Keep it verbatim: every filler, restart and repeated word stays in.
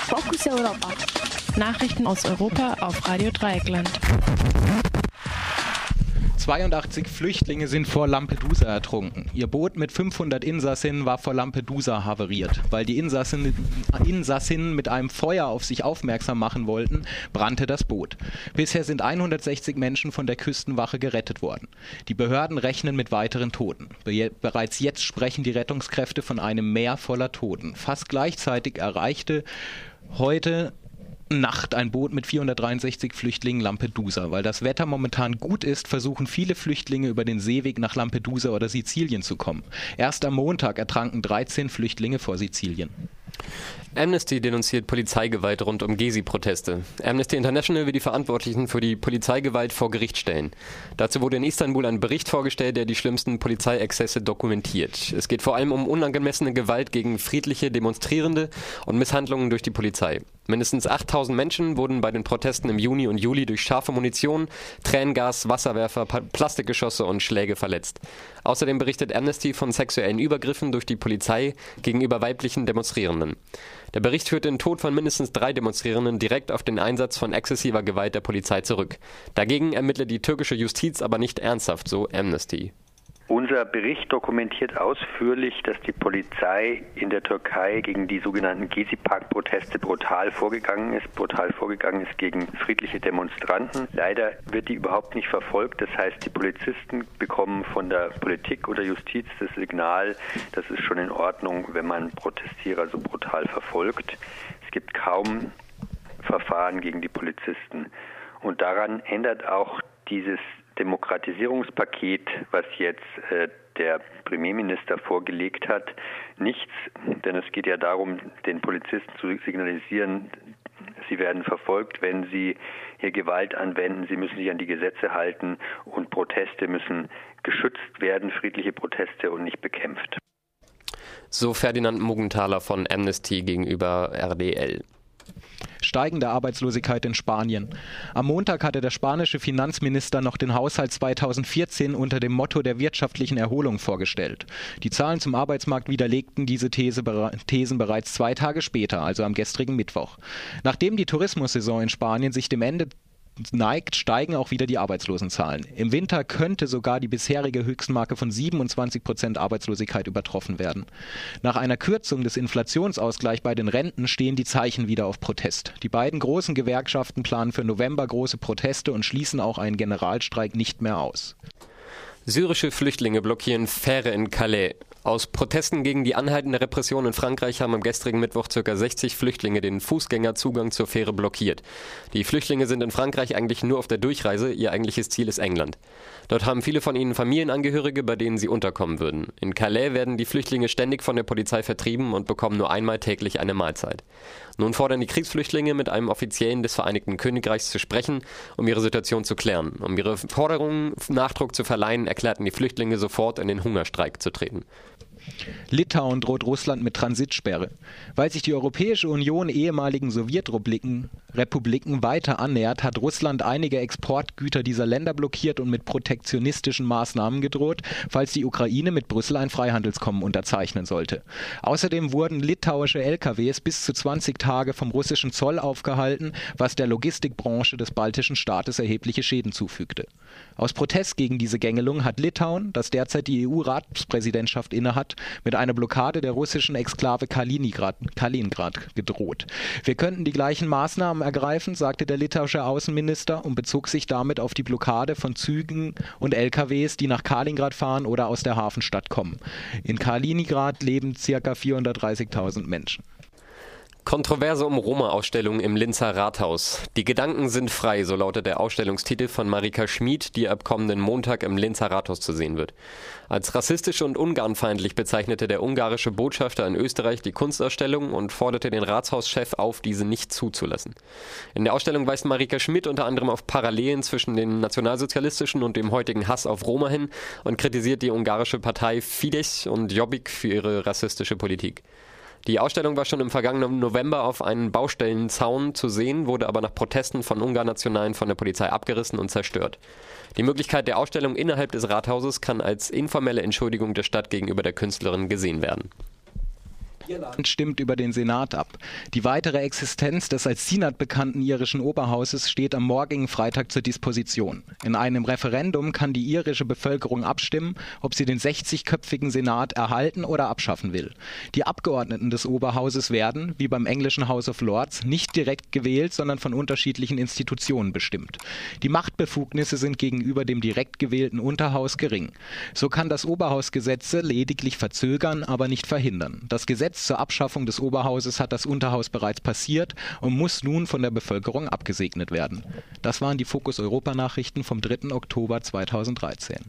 Fokus Europa. Nachrichten aus Europa auf Radio Dreieckland. zweiundachtzig Flüchtlinge sind vor Lampedusa ertrunken. Ihr Boot mit fünfhundert Insassinnen war vor Lampedusa havariert. Weil die Insassinnen, Insassinnen mit einem Feuer auf sich aufmerksam machen wollten, brannte das Boot. Bisher sind hundertsechzig Menschen von der Küstenwache gerettet worden. Die Behörden rechnen mit weiteren Toten. Be- bereits jetzt sprechen die Rettungskräfte von einem Meer voller Toten. Fast gleichzeitig erreichte heute Nacht ein Boot mit vierhundertdreiundsechzig Flüchtlingen Lampedusa. Weil das Wetter momentan gut ist, versuchen viele Flüchtlinge über den Seeweg nach Lampedusa oder Sizilien zu kommen. Erst am Montag ertranken dreizehn Flüchtlinge vor Sizilien. Amnesty denunziert Polizeigewalt rund um Gezi-Proteste. Amnesty International will die Verantwortlichen für die Polizeigewalt vor Gericht stellen. Dazu wurde in Istanbul ein Bericht vorgestellt, der die schlimmsten Polizeiexzesse dokumentiert. Es geht vor allem um unangemessene Gewalt gegen friedliche Demonstrierende und Misshandlungen durch die Polizei. Mindestens achttausend Menschen wurden bei den Protesten im Juni und Juli durch scharfe Munition, Tränengas, Wasserwerfer, Pa- Plastikgeschosse und Schläge verletzt. Außerdem berichtet Amnesty von sexuellen Übergriffen durch die Polizei gegenüber weiblichen Demonstrierenden. Der Bericht führt den Tod von mindestens drei Demonstrierenden direkt auf den Einsatz von exzessiver Gewalt der Polizei zurück. Dagegen ermittle die türkische Justiz aber nicht ernsthaft, so Amnesty. Unser Bericht dokumentiert ausführlich, dass die Polizei in der Türkei gegen die sogenannten Gezi-Park-Proteste brutal vorgegangen ist, brutal vorgegangen ist gegen friedliche Demonstranten. Leider wird die überhaupt nicht verfolgt. Das heißt, die Polizisten bekommen von der Politik oder Justiz das Signal, das ist schon in Ordnung, wenn man Protestierer so brutal verfolgt. Es gibt kaum Verfahren gegen die Polizisten. Und daran ändert auch dieses Demokratisierungspaket, was jetzt äh, der Premierminister vorgelegt hat, nichts, denn es geht ja darum, den Polizisten zu signalisieren, sie werden verfolgt, wenn sie hier Gewalt anwenden, sie müssen sich an die Gesetze halten und Proteste müssen geschützt werden, friedliche Proteste und nicht bekämpft. So Ferdinand Muggenthaler von Amnesty gegenüber R D L. Steigende Arbeitslosigkeit in Spanien. Am Montag hatte der spanische Finanzminister noch den Haushalt zweitausendvierzehn unter dem Motto der wirtschaftlichen Erholung vorgestellt. Die Zahlen zum Arbeitsmarkt widerlegten diese These, Thesen bereits zwei Tage später, also am gestrigen Mittwoch. Nachdem die Tourismussaison in Spanien sich dem Ende neigt, steigen auch wieder die Arbeitslosenzahlen. Im Winter könnte sogar die bisherige Höchstmarke von siebenundzwanzig Prozent Arbeitslosigkeit übertroffen werden. Nach einer Kürzung des Inflationsausgleichs bei den Renten stehen die Zeichen wieder auf Protest. Die beiden großen Gewerkschaften planen für November große Proteste und schließen auch einen Generalstreik nicht mehr aus. Syrische Flüchtlinge blockieren Fähre in Calais. Aus Protesten gegen die anhaltende Repression in Frankreich haben am gestrigen Mittwoch ca. sechzig Flüchtlinge den Fußgängerzugang zur Fähre blockiert. Die Flüchtlinge sind in Frankreich eigentlich nur auf der Durchreise, ihr eigentliches Ziel ist England. Dort haben viele von ihnen Familienangehörige, bei denen sie unterkommen würden. In Calais werden die Flüchtlinge ständig von der Polizei vertrieben und bekommen nur einmal täglich eine Mahlzeit. Nun fordern die Kriegsflüchtlinge, mit einem Offiziellen des Vereinigten Königreichs zu sprechen, um ihre Situation zu klären. Um ihre Forderungen Nachdruck zu verleihen, erklärten die Flüchtlinge sofort in den Hungerstreik zu treten. Litauen droht Russland mit Transitsperre. Weil sich die Europäische Union ehemaligen Sowjetrepubliken Republiken weiter annähert, hat Russland einige Exportgüter dieser Länder blockiert und mit protektionistischen Maßnahmen gedroht, falls die Ukraine mit Brüssel ein Freihandelskommen unterzeichnen sollte. Außerdem wurden litauische L K Ws bis zu zwanzig Tage vom russischen Zoll aufgehalten, was der Logistikbranche des baltischen Staates erhebliche Schäden zufügte. Aus Protest gegen diese Gängelung hat Litauen, das derzeit die E U-Ratspräsidentschaft innehat, mit einer Blockade der russischen Exklave Kaliningrad, Kaliningrad gedroht. Wir könnten die gleichen Maßnahmen ergreifen, sagte der litauische Außenminister und bezog sich damit auf die Blockade von Zügen und L K Ws, die nach Kaliningrad fahren oder aus der Hafenstadt kommen. In Kaliningrad leben ca. vierhundertdreißigtausend Menschen. Kontroverse um Roma-Ausstellung im Linzer Rathaus. Die Gedanken sind frei, so lautet der Ausstellungstitel von Marika Schmid, die ab kommenden Montag im Linzer Rathaus zu sehen wird. Als rassistisch und ungarnfeindlich bezeichnete der ungarische Botschafter in Österreich die Kunstausstellung und forderte den Ratshauschef auf, diese nicht zuzulassen. In der Ausstellung weist Marika Schmid unter anderem auf Parallelen zwischen dem nationalsozialistischen und dem heutigen Hass auf Roma hin und kritisiert die ungarische Partei Fidesz und Jobbik für ihre rassistische Politik. Die Ausstellung war schon im vergangenen November auf einen Baustellenzaun zu sehen, wurde aber nach Protesten von Ungarnationalen von der Polizei abgerissen und zerstört. Die Möglichkeit der Ausstellung innerhalb des Rathauses kann als informelle Entschuldigung der Stadt gegenüber der Künstlerin gesehen werden. Irland stimmt über den Senat ab. Die weitere Existenz des als Synod bekannten irischen Oberhauses steht am morgigen Freitag zur Disposition. In einem Referendum kann die irische Bevölkerung abstimmen, ob sie den sechzigköpfigen Senat erhalten oder abschaffen will. Die Abgeordneten des Oberhauses werden, wie beim englischen House of Lords, nicht direkt gewählt, sondern von unterschiedlichen Institutionen bestimmt. Die Machtbefugnisse sind gegenüber dem direkt gewählten Unterhaus gering. So kann das Oberhaus Gesetze lediglich verzögern, aber nicht verhindern. Das Gesetz zur Abschaffung des Oberhauses hat das Unterhaus bereits passiert und muss nun von der Bevölkerung abgesegnet werden. Das waren die Fokus Europa Nachrichten vom dritten Oktober zweitausenddreizehn.